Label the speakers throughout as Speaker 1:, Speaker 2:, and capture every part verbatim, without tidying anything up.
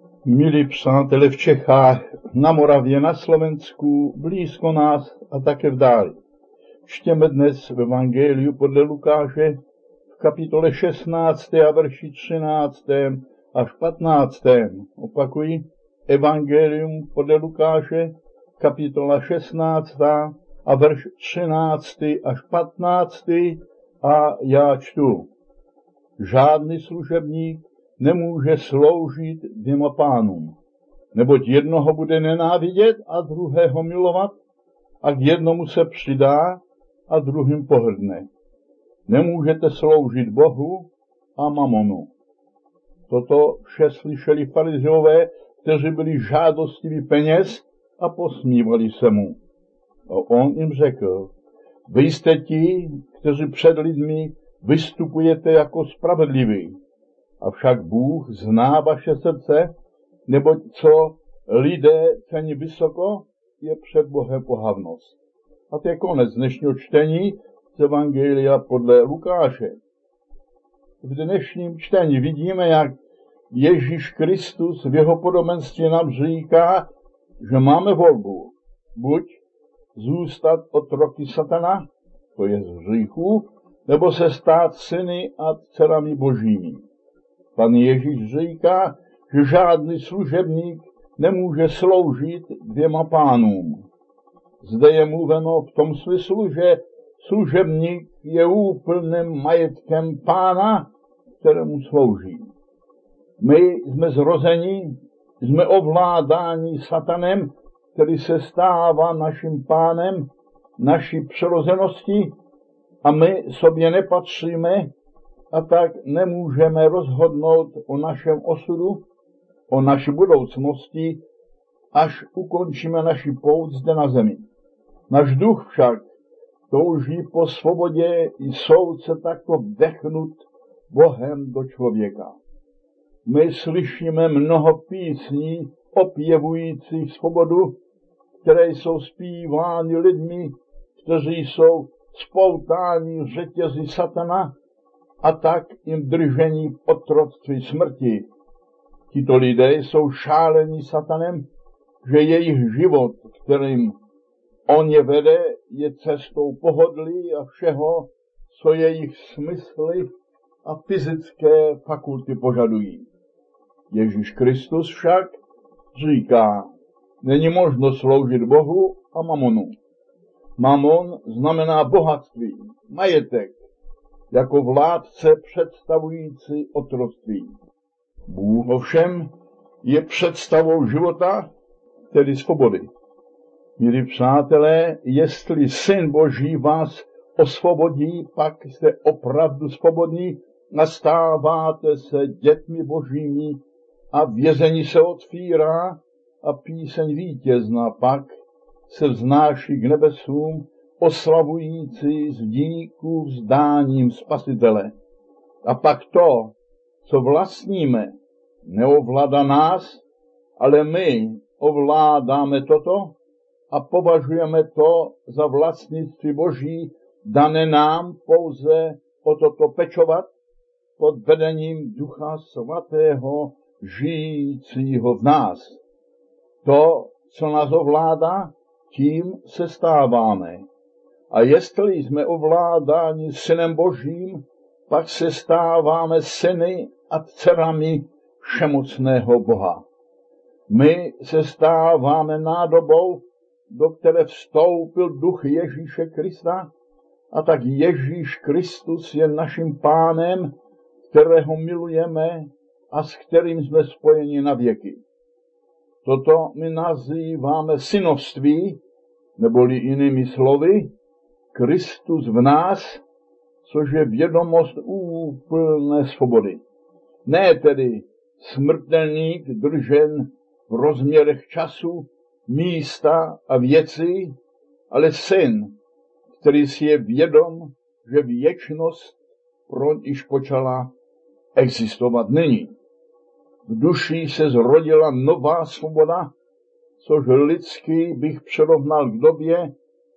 Speaker 1: Milí přátelé v Čechách, na Moravě, na Slovensku, blízko nás a také v dáli. Čtěme dnes v Evangeliu podle Lukáše v kapitole šestnácté a verši třináctém až patnáctém. Opakuji, Evangelium podle Lukáše, kapitola šestnáctá a verš třináctý až patnáctý a já čtu. Žádný služebník nemůže sloužit dvěma pánům, neboť jednoho bude nenávidět a druhého milovat, a k jednomu se přidá a druhým pohrdne. Nemůžete sloužit Bohu a mamonu. Toto vše slyšeli farizeové, kteří byli žádostiví peněz a posmívali se mu. A on jim řekl, vy jste ti, kteří před lidmi vystupujete jako spravedliví, avšak Bůh zná vaše srdce, neboť co lidé cení vysoko, je před Bohem pohavnost. A to je konec dnešního čtení z Evangelia podle Lukáše. V dnešním čtení vidíme, jak Ježíš Kristus v jeho podobenství nám říká, že máme volbu. Buď zůstat otroky satana, to je z hříchu, nebo se stát syny a dcerami božími. Pan Ježíš říká, že žádný služebník nemůže sloužit dvěma pánům. Zde je mluveno v tom smyslu, že služebník je úplným majetkem pána, kterému slouží. My jsme zrozeni, jsme ovládáni satanem, který se stává naším pánem, naší přirozenosti, a my sobě nepatříme, a tak nemůžeme rozhodnout o našem osudu, o naší budoucnosti, až ukončíme naši pouť zde na zemi. Náš duch však touží po svobodě i soud se takto vdechnut Bohem do člověka. My slyšíme mnoho písní opěvujících svobodu, které jsou zpívány lidmi, kteří jsou spoutáni řetězy satana a tak jim držení v otroctví smrti. Tito lidé jsou šálení satanem, že jejich život, kterým on je vede, je cestou pohodlí a všeho, co jejich smysly a fyzické fakulty požadují. Ježíš Kristus však říká, není možno sloužit Bohu a mamonu. Mamon znamená bohatství, majetek, jako vládce představující otroctví. Bůh ovšem je představou života, tedy svobody. Milí přátelé, jestli Syn Boží vás osvobodí, pak jste opravdu svobodní, nastáváte se dětmi Božími a vězení se otvírá a píseň vítězná pak se vznáší k nebesům, oslavující z díku vzdáním Spasitele. A pak to, co vlastníme, neovládá nás, ale my ovládáme toto a považujeme to za vlastnictví Boží, dané nám pouze o toto pečovat pod vedením Ducha Svatého, žijícího v nás. To, co nás ovládá, tím se stáváme. A jestli jsme ovládáni Synem Božím, pak se stáváme syny a dcerami všemocného Boha. My se stáváme nádobou, do které vstoupil duch Ježíše Krista, a tak Ježíš Kristus je naším pánem, kterého milujeme a s kterým jsme spojeni na věky. Toto my nazýváme synovství, neboli jinými slovy, Kristus v nás, což je vědomost úplné svobody. Ne tedy smrtelník držen v rozměrech času, místa a věcí, ale syn, který si je vědom, že věčnost pro něj již počala existovat nyní. V duši se zrodila nová svoboda, což lidsky bych přirovnal k době,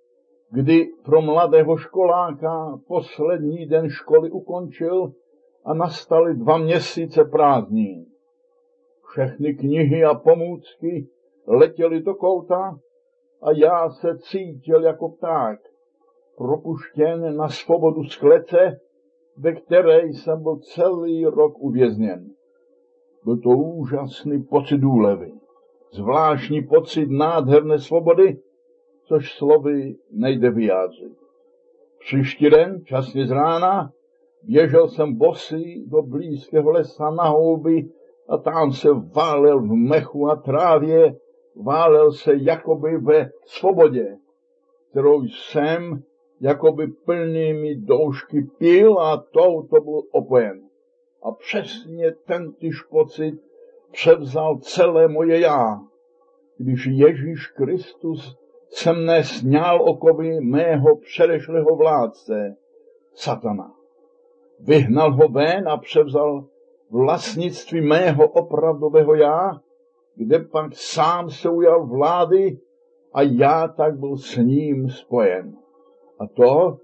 Speaker 1: kdy pro mladého školáka poslední den školy ukončil a nastaly dva měsíce prázdnin. Všechny knihy a pomůcky letěly do kouta a já se cítil jako pták, propuštěn na svobodu z klece, ve které jsem byl celý rok uvězněn. Byl to úžasný pocit úlevy, zvláštní pocit nádherné svobody, což slovy nejde vyjádřit. Příští den, časně z rána, běžel jsem bosý do blízkého lesa na houby a tam se válel v mechu a trávě, válel se jakoby ve svobodě, kterou jsem jakoby plnými doušky pil a touto byl opojen. A přesně tentýž pocit převzal celé moje já, když Ježíš Kristus se mne sňal okovy mého předešlého vládce, satana. Vyhnal ho ven a převzal vlastnictví mého opravdového já, kde pak sám se ujal vlády a já tak byl s ním spojen. A to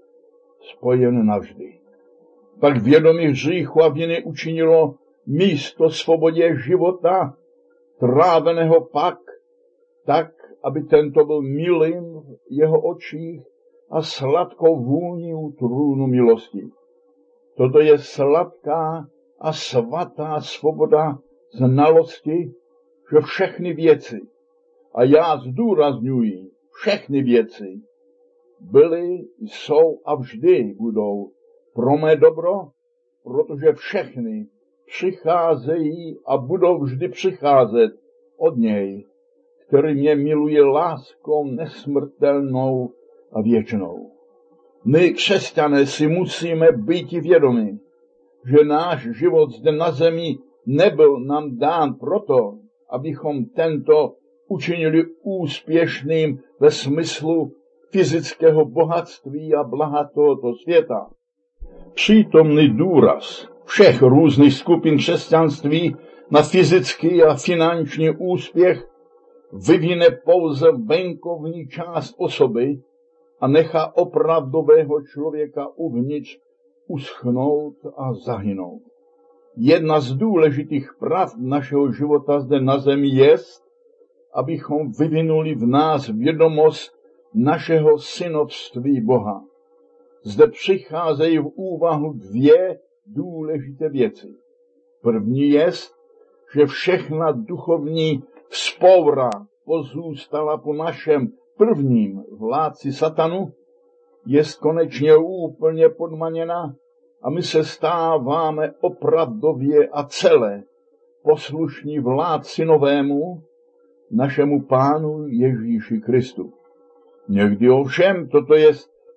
Speaker 1: spojen navždy. Pak vědomí hříchu a viny učinilo místo svobodě života, tráveného pak, tak, aby tento byl milým v jeho očích a sladkou vůní u trůnu milosti. Toto je sladká a svatá svoboda znalosti, že všechny věci, a já zdůrazňuji všechny věci, byly, jsou a vždy budou pro mé dobro, protože všechny přicházejí a budou vždy přicházet od něj, který mě miluje láskou nesmrtelnou a věčnou. My, křesťané, si musíme být vědomi, že náš život zde na zemi nebyl nám dán proto, abychom tento učinili úspěšným ve smyslu fyzického bohatství a blaha tohoto světa. Přítomný důraz všech různých skupin křesťanství na fyzický a finanční úspěch vyvine pouze venkovní část osoby a nechá opravdového člověka uvnitř uschnout a zahynout. Jedna z důležitých pravd našeho života zde na zemi je, abychom vyvinuli v nás vědomost našeho synovství Boha. Zde přicházejí v úvahu dvě důležité věci. První je, že všechna duchovní vzpoura pozůstala po našem prvním vládci satanu, je konečně úplně podmaněna a my se stáváme opravdově a celé poslušní vládci novému, našemu Pánu Ježíši Kristu. Někdy ovšem toto je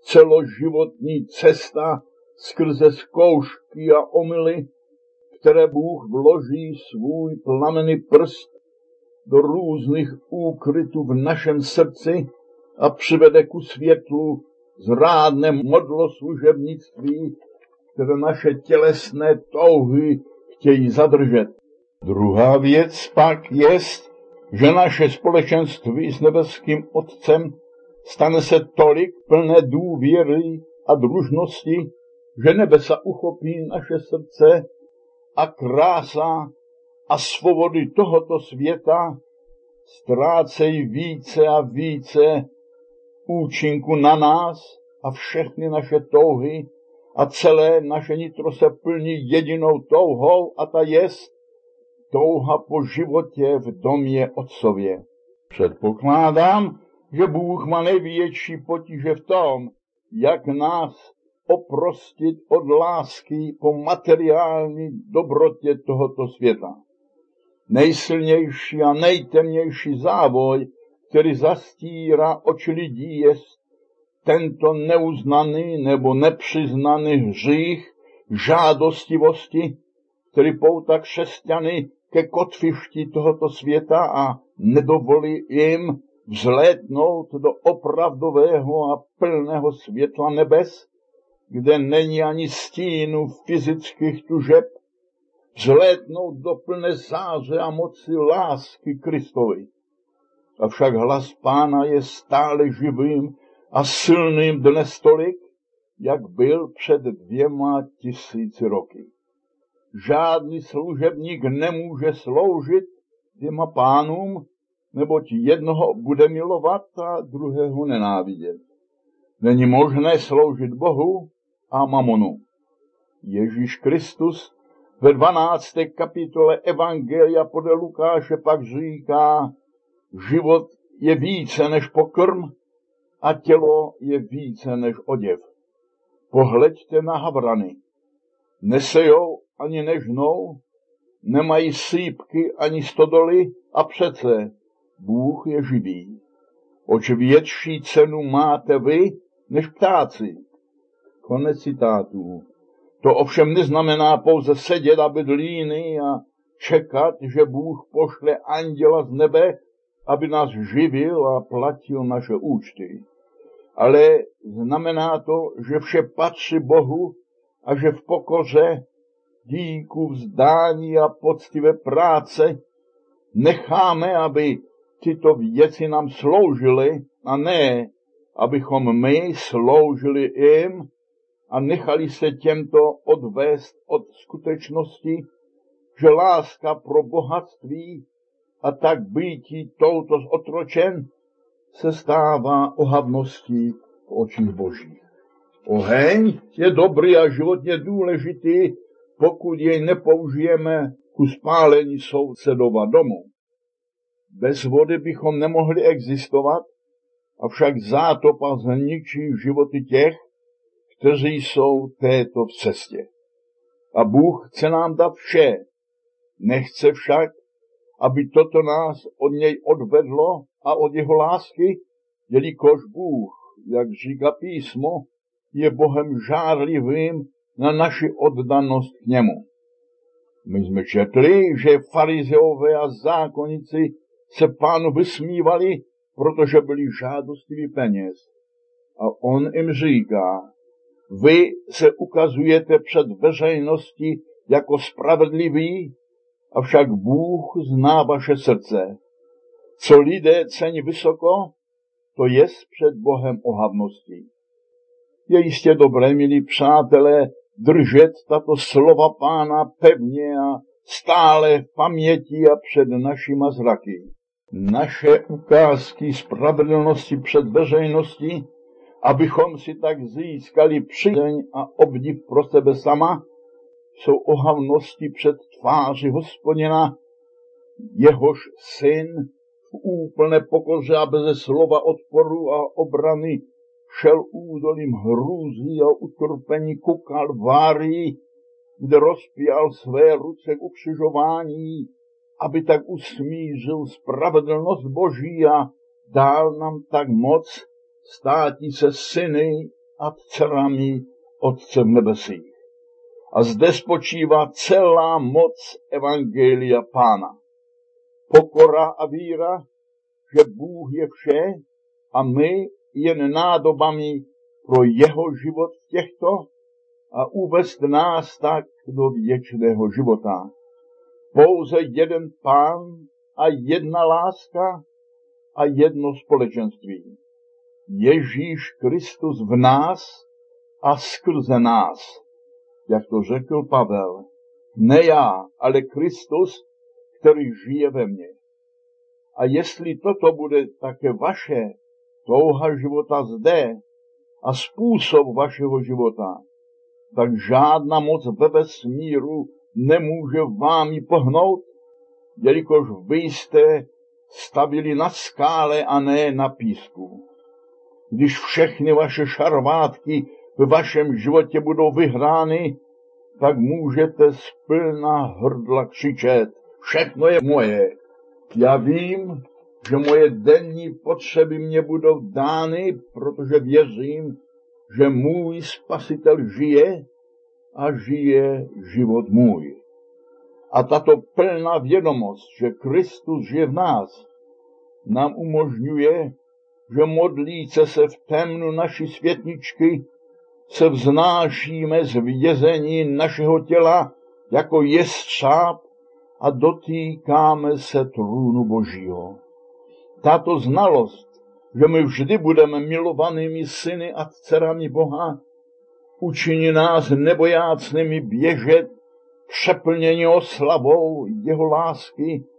Speaker 1: celoživotní cesta skrze zkoušky a omyly, které Bůh vloží svůj plamenný prst do různých úkrytů v našem srdci a přivede ku světlu zrádné modloslužebnictví, které naše tělesné touhy chtějí zadržet. Druhá věc pak je, že naše společenství s nebeským Otcem stane se tolik plné důvěry a družnosti, že nebesa uchopí naše srdce a krása a svobody tohoto světa ztrácejí více a více účinku na nás a všechny naše touhy a celé naše nitro se plní jedinou touhou a ta jest touha po životě v domě Otcově. Předpokládám, že Bůh má největší potíže v tom, jak nás oprostit od lásky po materiální dobrotě tohoto světa. Nejsilnější a nejtemnější závoj, který zastírá oči lidí, je tento neuznaný nebo nepřiznaný hřích žádostivosti, který poutá křesťany ke kotvišti tohoto světa a nedovolí jim vzlétnout do opravdového a plného světla nebes, kde není ani stínu fyzických tužeb, vzlétnout do plné záře a moci lásky Kristovi. Avšak hlas Pána je stále živým a silným dnes tolik, jak byl před dvěma tisíci roky. Žádný služebník nemůže sloužit dvěma pánům, neboť jednoho bude milovat a druhého nenávidět. Není možné sloužit Bohu a mamonu. Ježíš Kristus ve dvanácté kapitole Evangelia podle Lukáše pak říká, život je více než pokrm a tělo je více než oděv. Pohleďte na havrany. Nesejou ani nežnou, nemají sýpky ani stodoly a přece Bůh je živý. Oč větší cenu máte vy než ptáci. Konec citátů. To ovšem neznamená pouze sedět a být líný a čekat, že Bůh pošle anděla z nebe, aby nás živil a platil naše účty. Ale znamená to, že vše patří Bohu a že v pokoře, díku, vzdání a poctivé práce necháme, aby tyto věci nám sloužily a ne, abychom my sloužili jim a nechali se těmto odvést od skutečnosti, že láska pro bohatství a tak býtí touto zotročen se stává ohavností v očích Božích. Oheň je dobrý a životně důležitý, pokud jej nepoužijeme ku spálení sousedova domu. Bez vody bychom nemohli existovat, avšak zátopa zničí životy těch, kteří jsou této v cestě. A Bůh chce nám dát vše. Nechce však, aby toto nás od něj odvedlo a od jeho lásky, jelikož Bůh, jak říká písmo, je Bohem žárlivým na naši oddanost k němu. My jsme četli, že farizeové a zákonníci se Pánu vysmívali, protože byli žádostiví peněz. A on jim říká, vy se ukazujete před veřejností jako spravedliví, avšak Bůh zná vaše srdce. Co lidé cení vysoko, to je před Bohem ohavností. Je jistě dobré, milí přátelé, držet tato slova Pána pevně a stále v paměti a před našima zraky. Naše ukázky spravedlnosti před veřejností, abychom si tak získali přízeň a obdiv pro sebe sama, jsou ohavnosti před tváří Hospodina, jehož syn v úplné pokoře a beze slova odporu a obrany šel údolím hrůzy a utrpení ku Kalvárii, kde rozpěl své ruce k ukřižování, aby tak usmířil spravedlnost Boží a dal nám tak moc státi se syny a dcerami Otce v nebesích. A zde spočívá celá moc Evangelia Pána. Pokora a víra, že Bůh je vše a my jen nádobami pro jeho život v těchto a uvést nás tak do věčného života. Pouze jeden Pán a jedna láska a jedno společenství. Ježíš Kristus v nás a skrze nás, jak to řekl Pavel. Ne já, ale Kristus, který žije ve mně. A jestli toto bude také vaše touha života zde a způsob vašeho života, tak žádná moc ve vesmíru nemůže vámi pohnout, jelikož vy jste stavili na skále a ne na písku. Když všechny vaše šarvátky v vašem životě budou vyhrány, tak můžete z plná hrdla křičet, všechno je moje. Já vím, že moje denní potřeby mě budou dány, protože věřím, že můj Spasitel žije a žije život můj. A tato plná vědomost, že Kristus žije v nás, nám umožňuje, že modlíce se v temnu naší světničky se vznášíme z vězení našeho těla jako jestřáb a dotýkáme se trůnu Božího. Tato znalost, že my vždy budeme milovanými syny a dcerami Boha, učiní nás nebojácnými běžet, přeplnění oslavou jeho lásky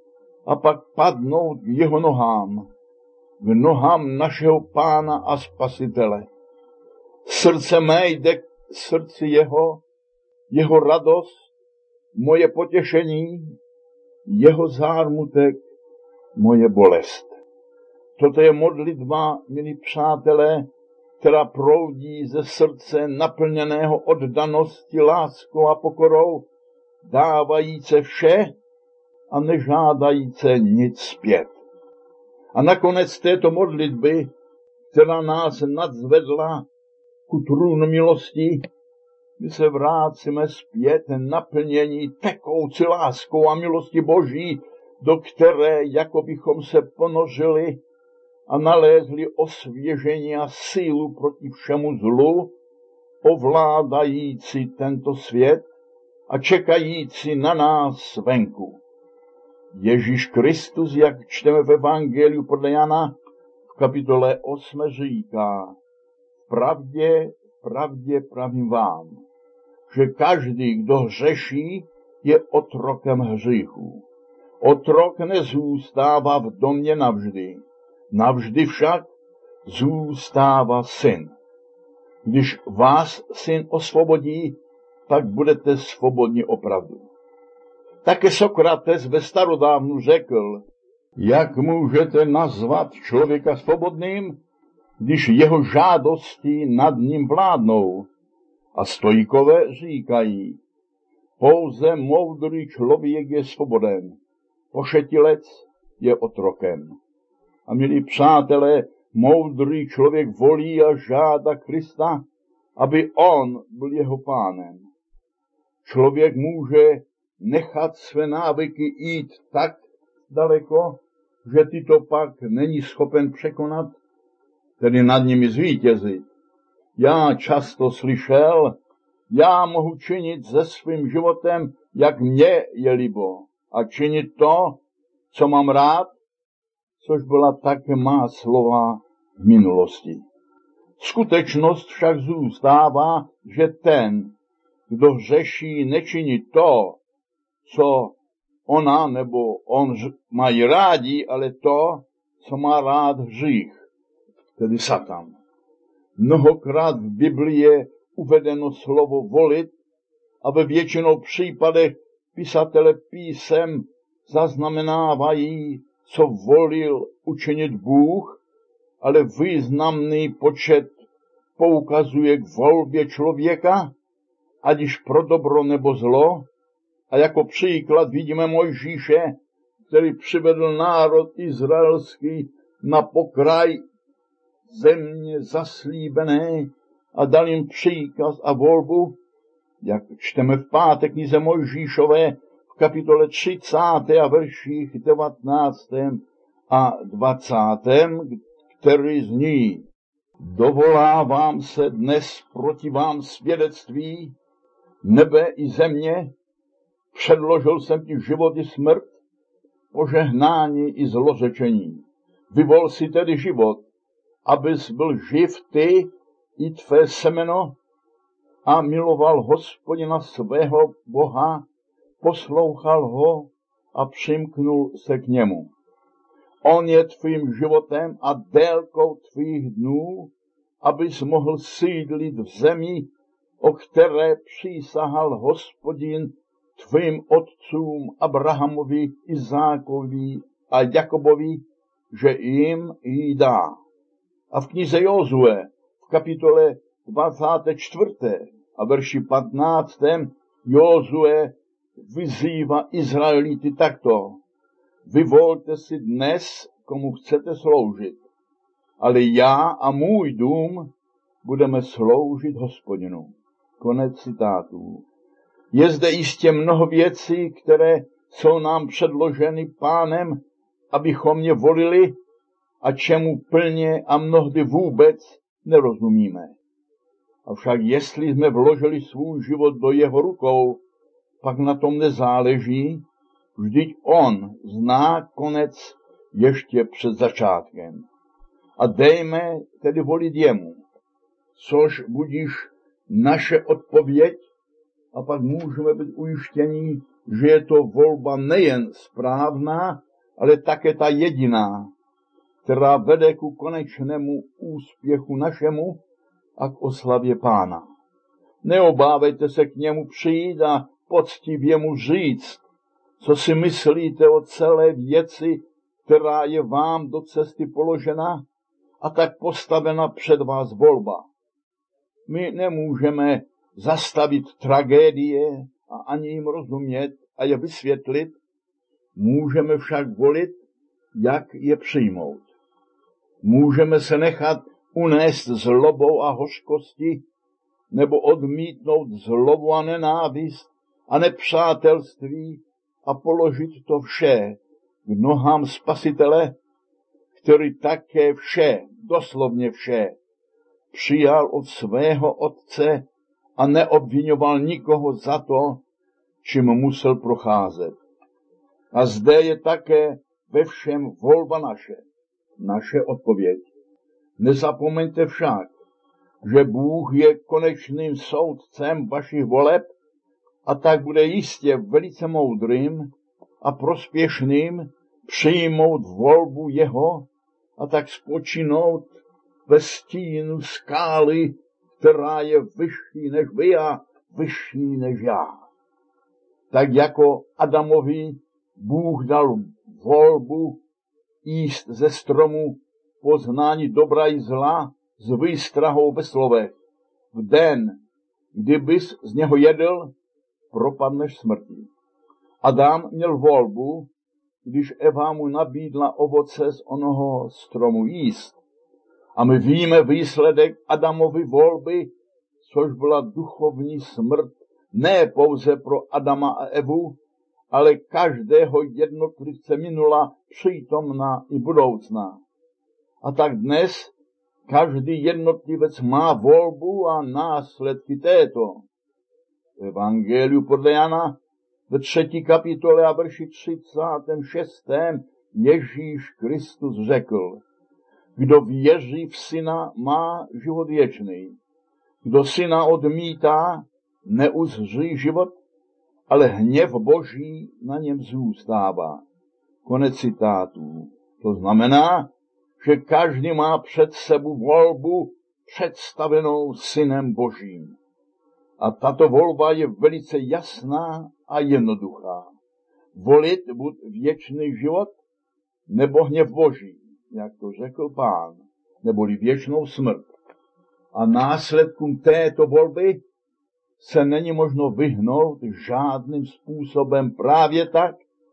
Speaker 1: a pak padnout k jeho nohám, k nohám našeho Pána a Spasitele. Srdce mé jde k srdci jeho, jeho radost, moje potěšení, jeho zármutek, moje bolest. Toto je modlitba, milí přátelé, která proudí ze srdce naplněného oddanosti, láskou a pokorou, dávajíce vše a nežádajíce nic zpět. A nakonec této modlitby, která nás nadzvedla ku trůnu milosti, my se vrátíme zpět naplnění tekoucí láskou a milosti Boží, do které jako bychom se ponořili a nalézli osvěžení a sílu proti všemu zlu, ovládající tento svět a čekající na nás venku. Ježíš Kristus, jak čteme v Evangeliu podle Jana v kapitole osm, říká: pravdě, pravdě pravím vám, že každý, kdo hřeší, je otrokem hříchu. Otrok nezůstává v domě navždy, navždy však zůstává syn. Když vás syn osvobodí, tak budete svobodní opravdu. Také Sokrates ve starodávnu řekl: jak můžete nazvat člověka svobodným, když jeho žádosti nad ním vládnou? A stoikové říkají: pouze moudrý člověk je svoboden, pošetilec je otrokem. A milí přátelé, moudrý člověk volí a žádá Krista, aby on byl jeho pánem. Člověk může nechat své návyky jít tak daleko, že tyto pak není schopen překonat, tedy nad nimi zvítězit. Já často slyšel: já mohu činit se svým životem, jak mně je libo, a činit to, co mám rád, což byla také má slova v minulosti. Skutečnost však zůstává, že ten, kdo hřeší, nečiní to, co ona nebo on mají rádi, ale to, co má rád hřích, tedy Satan. Mnohokrát v Biblii je uvedeno slovo volit a ve většinou případech pisatele písem zaznamenávají, co volil učinit Bůh, ale významný počet poukazuje k volbě člověka, ať již pro dobro nebo zlo. A jako příklad vidíme Mojžíše, který přivedl národ izraelský na pokraj země zaslíbené a dal jim příkaz a volbu, jak čteme v páté knize Mojžíšové v kapitole třicáté a verších devatenáctém a dvacátém, který zní: dovolávám se dnes proti vám svědectví nebe i země, předložil jsem ti život i smrt, požehnání i zlořečení. Vyvol si tedy život, abys byl živ ty i tvé semeno a miloval Hospodina svého Boha, poslouchal ho a přimknul se k němu. On je tvým životem a délkou tvých dnů, abys mohl sídlit v zemi, o které přísahal Hospodin tvým otcům Abrahamovi, Izákovi a Jakobovi, že jim ji dá. A v knize Jozue v kapitole dvacáté čtvrté a verši patnáctém Jozue vyzývá Izraelity takto: vyvolte si dnes, komu chcete sloužit, ale já a můj dům budeme sloužit Hospodinu. Konec citátů. Je zde jistě mnoho věcí, které jsou nám předloženy Pánem, abychom je volili, a čemu plně a mnohdy vůbec nerozumíme. Avšak jestli jsme vložili svůj život do jeho rukou, pak na tom nezáleží, vždyť on zná konec ještě před začátkem. A dejme tedy volit jemu, což budíš naše odpověď, a pak můžeme být ujištění, že je to volba nejen správná, ale také ta jediná, která vede ku konečnému úspěchu našemu a k oslavě Pána. Neobávejte se k němu přijít a poctivě mu říct, co si myslíte o celé věci, která je vám do cesty položena a tak postavena před vás volba. My nemůžeme zastavit tragédie a ani jim rozumět a je vysvětlit, můžeme však volit, jak je přijmout. Můžeme se nechat unést zlobou a hořkosti, nebo odmítnout zlobu a nenávist a nepřátelství a položit to vše k nohám Spasitele, který také vše, doslovně vše, přijal od svého Otce a neobvinoval nikoho za to, čím musel procházet. A zde je také ve všem volba naše, naše odpověď. Nezapomeňte však, že Bůh je konečným soudcem vašich voleb a tak bude jistě velice moudrým a prospěšným přijmout volbu jeho a tak spočinout ve stínu skály, která je vyšší než vy a vyšší než já. Tak jako Adamovi Bůh dal volbu jíst ze stromu poznání dobra i zla s výstrahou ve slovech. V den, kdy bys z něho jedl, propadneš smrti. Adam měl volbu, když Eva mu nabídla ovoce z onoho stromu jíst. A my víme výsledek Adamovy volby, což byla duchovní smrt, ne pouze pro Adama a Evu, ale každého jednotlivce minula, přítomná i budoucná. A tak dnes každý jednotlivec má volbu a následky této. V Evangeliu podle Jana ve třetí kapitole a verši třicátém šestém Ježíš Kristus řekl: kdo věří v Syna, má život věčný. Kdo Syna odmítá, neuzří život, ale hněv Boží na něm zůstává. Konec citátů. To znamená, že každý má před sebou volbu představenou Synem Božím. A tato volba je velice jasná a jednoduchá. Volit buď věčný život, nebo hněv Boží, jak to řekl Pán, neboli věčnou smrt. A následkům této volby se není možno vyhnout žádným způsobem, právě tak,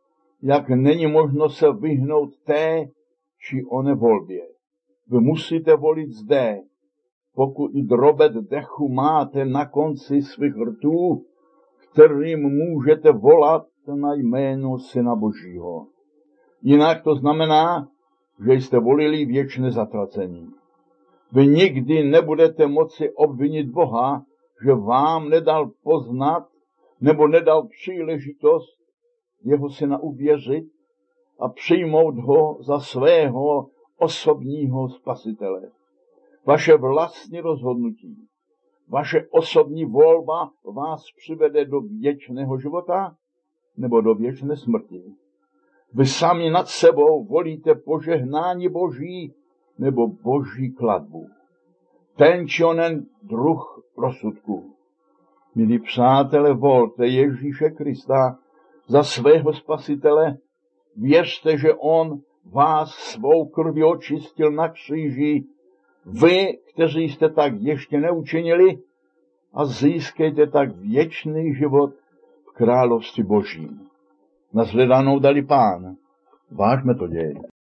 Speaker 1: jak není možno se vyhnout té či oné volbě. Vy musíte volit zde, pokud i drobet dechu máte na konci svých rtů, kterým můžete volat na jméno Syna Božího. Jinak to znamená, že jste volili věčné zatracení. Vy nikdy nebudete moci obvinit Boha, že vám nedal poznat nebo nedal příležitost jeho Syna uvěřit a přijmout ho za svého osobního spasitele. Vaše vlastní rozhodnutí, vaše osobní volba vás přivede do věčného života nebo do věčné smrti. Vy sami nad sebou volíte požehnání Boží nebo Boží klatbu. Ten či onen druh rozsudku. Milí přátelé, volte Ježíše Krista za svého spasitele. Věřte, že on vás svou krví očistil na kříži. Vy, kteří jste tak ještě neučinili, a získejte tak věčný život v království Božím. Nashledanou dali Pán. Váš metoděj.